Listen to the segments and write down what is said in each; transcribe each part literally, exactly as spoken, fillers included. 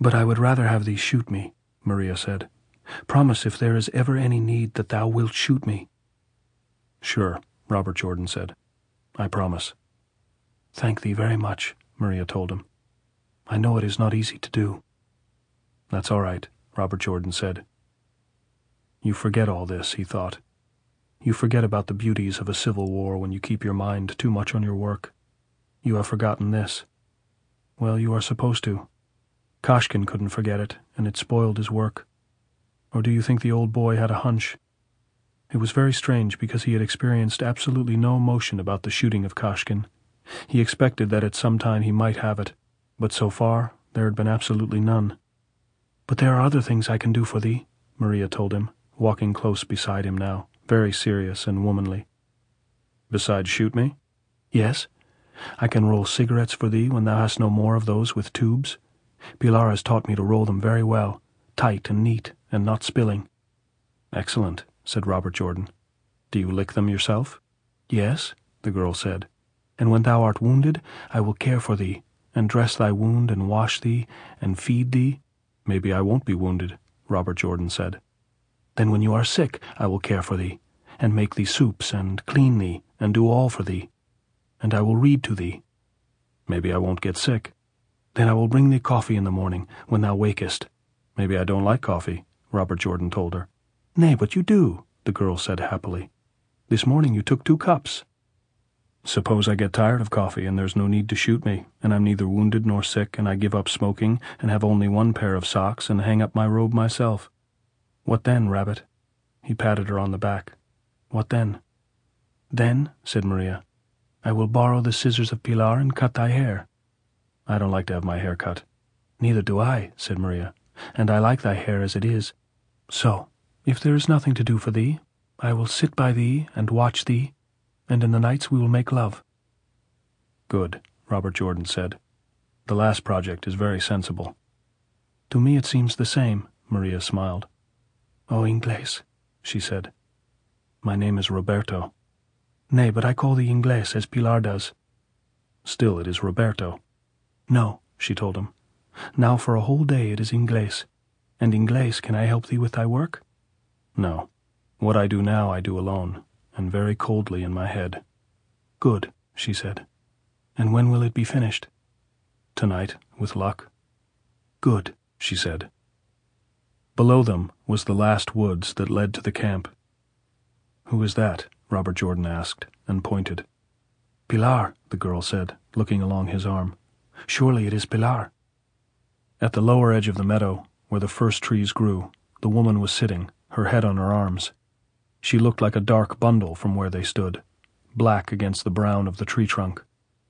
"But I would rather have thee shoot me," Maria said. "Promise if there is ever any need that thou wilt shoot me." "Sure," Robert Jordan said. "I promise." "Thank thee very much," Maria told him. "I know it is not easy to do." "That's all right," Robert Jordan said. "You forget all this," he thought. "You forget about the beauties of a civil war when you keep your mind too much on your work. You have forgotten this. Well, you are supposed to. Koshkin couldn't forget it, and it spoiled his work. Or do you think the old boy had a hunch? It was very strange because he had experienced absolutely no emotion about the shooting of Koshkin. He expected that at some time he might have it, but so far there had been absolutely none. "But there are other things I can do for thee," Maria told him, walking close beside him now, very serious and womanly. "Besides shoot me?" "Yes. I can roll cigarettes for thee when thou hast no more of those with tubes. Pilar has taught me to roll them very well, tight and neat, and not spilling." "Excellent," said Robert Jordan. "Do you lick them yourself?" "Yes," the girl said. "And when thou art wounded, I will care for thee, and dress thy wound, and wash thee, and feed thee." "Maybe I won't be wounded," Robert Jordan said. "Then when you are sick, I will care for thee, and make thee soups, and clean thee, and do all for thee. And I will read to thee." "Maybe I won't get sick." "Then I will bring thee coffee in the morning, when thou wakest." "Maybe I don't like coffee," Robert Jordan told her. "Nay, but you do," the girl said happily. "This morning you took two cups." "Suppose I get tired of coffee and there's no need to shoot me, and I'm neither wounded nor sick, and I give up smoking and have only one pair of socks and hang up my robe myself. What then, Rabbit?" He patted her on the back. "What then?" "Then," said Maria, "I will borrow the scissors of Pilar and cut thy hair." "I don't like to have my hair cut." "Neither do I," said Maria, "and I like thy hair as it is. So, if there is nothing to do for thee, I will sit by thee and watch thee, and in the nights we will make love." "Good," Robert Jordan said. "The last project is very sensible." "To me it seems the same," Maria smiled. "Oh, Inglés," she said. "My name is Roberto." "Nay, but I call thee Inglés, as Pilar does." "Still, it is Roberto." "No," she told him. "Now for a whole day it is Inglés. And Inglés, can I help thee with thy work?" "No. What I do now I do alone, and very coldly in my head." "Good," she said. "And when will it be finished?" "Tonight, with luck." "Good," she said. Below them was the last woods that led to the camp. "Who is that?" Robert Jordan asked, and pointed. "Pilar," the girl said, looking along his arm. "Surely it is Pilar." At the lower edge of the meadow, where the first trees grew, the woman was sitting, her head on her arms. She looked like a dark bundle from where they stood, black against the brown of the tree trunk.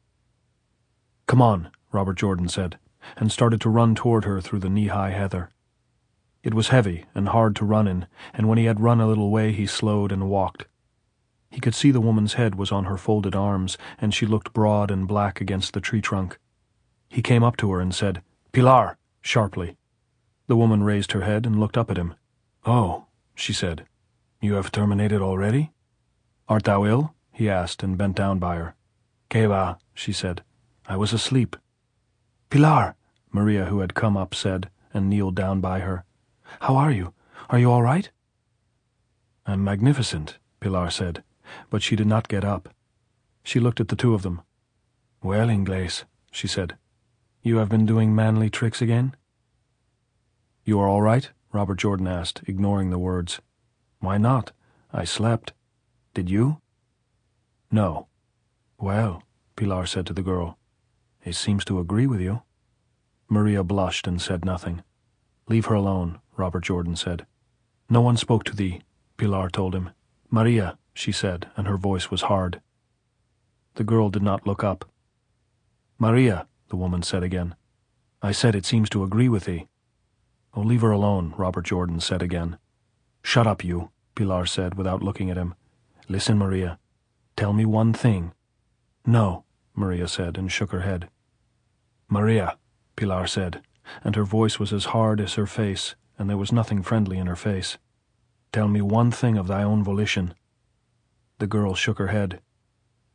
"Come on," Robert Jordan said, and started to run toward her through the knee-high heather. It was heavy and hard to run in, and when he had run a little way he slowed and walked. He could see the woman's head was on her folded arms, and she looked broad and black against the tree trunk. He came up to her and said, "Pilar!" sharply. The woman raised her head and looked up at him. "Oh," she said, "you have terminated already?" "Art thou ill?" he asked, and bent down by her. "Que va," she said. "I was asleep." "Pilar," Maria, who had come up, said, and kneeled down by her. "How are you? Are you all right?" "I'm magnificent," Pilar said, but she did not get up. She looked at the two of them. "Well, Inglés," she said, "you have been doing manly tricks again?" "You are all right?" Robert Jordan asked, ignoring the words. "Why not? I slept. Did you?" "No." "Well," Pilar said to the girl, "it seems to agree with you." Maria blushed and said nothing. "Leave her alone," Robert Jordan said. "No one spoke to thee," Pilar told him. "Maria," she said, and her voice was hard. The girl did not look up. "Maria," the woman said again. "I said it seems to agree with thee." "Oh, leave her alone," Robert Jordan said again. "Shut up, you," Pilar said without looking at him. "Listen, Maria. Tell me one thing." "No," Maria said, and shook her head. "Maria," Pilar said, and her voice was as hard as her face, and there was nothing friendly in her face. "Tell me one thing of thy own volition." The girl shook her head.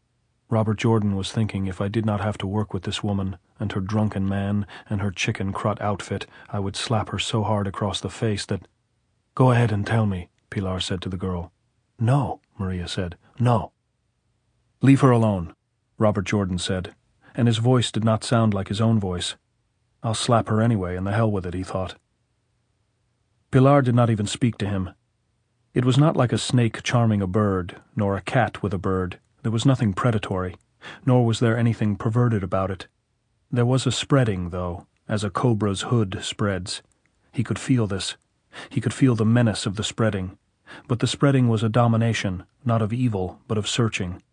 Robert Jordan was thinking if I did not have to work with this woman, and her drunken man, and her chicken crut outfit, I would slap her so hard across the face that— "Go ahead and tell me," Pilar said to the girl. "No," Maria said. "No." "Leave her alone," Robert Jordan said, and his voice did not sound like his own voice. I'll slap her anyway, and the hell with it, he thought. Pilar did not even speak to him. It was not like a snake charming a bird, nor a cat with a bird. There was nothing predatory, nor was there anything perverted about it. There was a spreading, though, as a cobra's hood spreads. He could feel this. He could feel the menace of the spreading. But the spreading was a domination, not of evil, but of searching.